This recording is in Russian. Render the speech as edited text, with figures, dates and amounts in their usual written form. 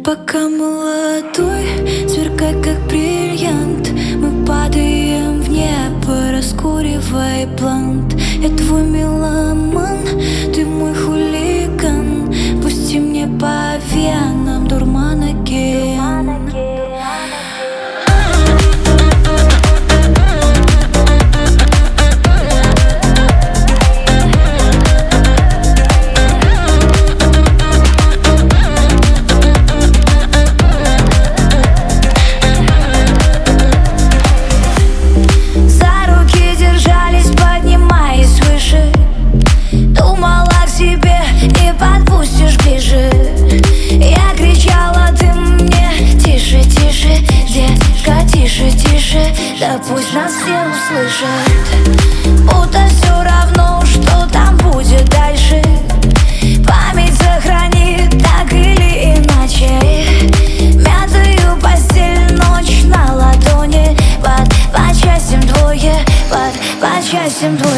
Пока молодой, сверкай как бриллиант. Мы падаем в небо, раскуривая блант. Я твой меломан, ты мой хулиган. Пусти мне по венам дурман океан. Да пусть нас все услышат, будто все равно, что там будет дальше. Память сохранит так или иначе. Мятую постель, ночь на ладони. По частям двое, по частям двое.